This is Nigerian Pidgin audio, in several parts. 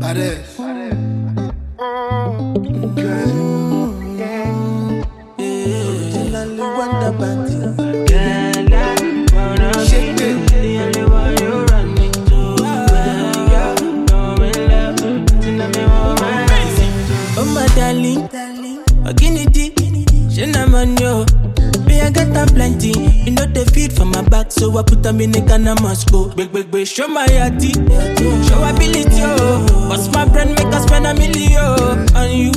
Originally Wonder Band. Girl, I wanna Shake be it. the only one you run me to. Girl, I'm in love. Tonight me want my Oh my darling, Oginidi, Shenaman yo. Me I get them plenty. You know they feed for my back, so I put them in the Ghana Moscow. Big, show my yati, show ability oh. Bust my brain make us spend $1 million on you.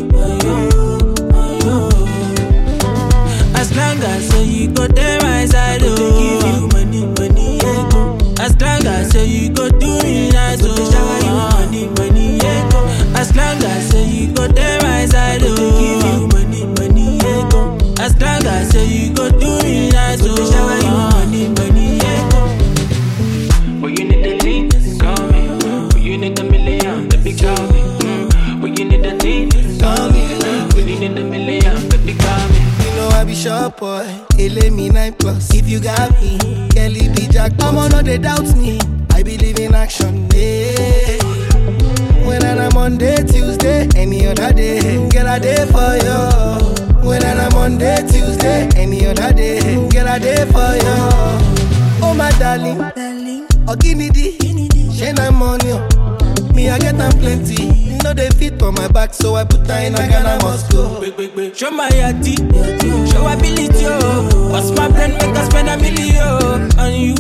As long as you go there my side, oh. Give you money, yeah. As long as you go do me nice, oh. Shower you money, yeah. As long as you go there my side, oh. Give you money, yeah. As long as you go do me nice, oh. Shower you money, yeah. When you need the lean, call me. When you need $1 million, baby, call me. When you need the lean, call me. When you need $1 million, baby, call me. You know I be sharp boy, me 9+. If you got me, Kelly be Jack. I'ma know they doubt me. I believe in action, yeah. When I'm Monday, Tuesday, any other day, girl I day for you. When I'm Monday, Tuesday, any other day, girl I day for you. Oh my darling, Oginidi, Shena money. Me I get them plenty. You know they fit for my back, so I put her in a Ghana Moscow. Big, show my yati, show ability oh. Bust my brain make us spend $1 million on you.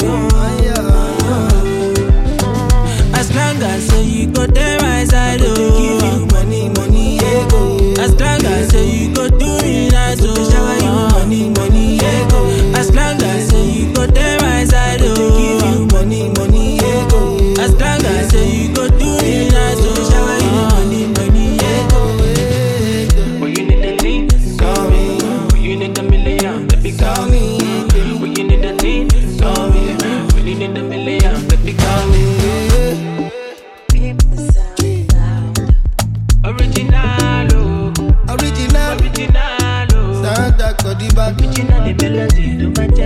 As long as you go there my side, oh. Give you money, yeah, go. As long as you go do me nice, oh. Shower you money, yeah, go. As long as you go there my side, oh. Give you money, yeah, go. As long as you go do me nice, oh. Shower you money, yeah, go. When you need the lean, call me. When you need $1 million, baby, call me. When you need the lean, call me. When you need $1 million, baby, call me. Original, Original, oh. Santa Codiba. Original, the melody, don't